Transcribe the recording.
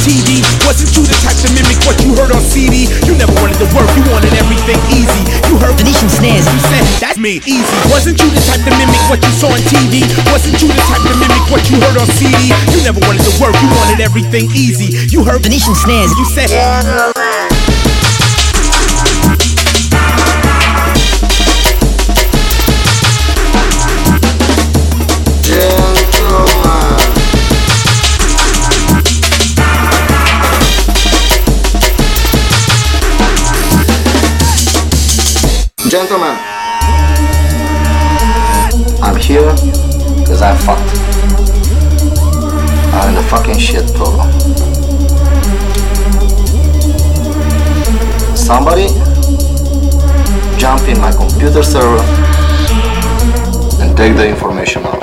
TV. Wasn't you the type to mimic what you heard on CD? You never wanted to work, you wanted everything easy. You heard Venetian snares. You said, that's me, easy. Wasn't you the type to mimic what you saw on TV? Wasn't you the type to mimic what you heard on CD? You never wanted to work, you wanted everything easy. You heard Venetian snares. You said, Gentlemen, I'm here because I'm fucked. I'm in a fucking shit problem. Somebody jump in my computer server and take the information out.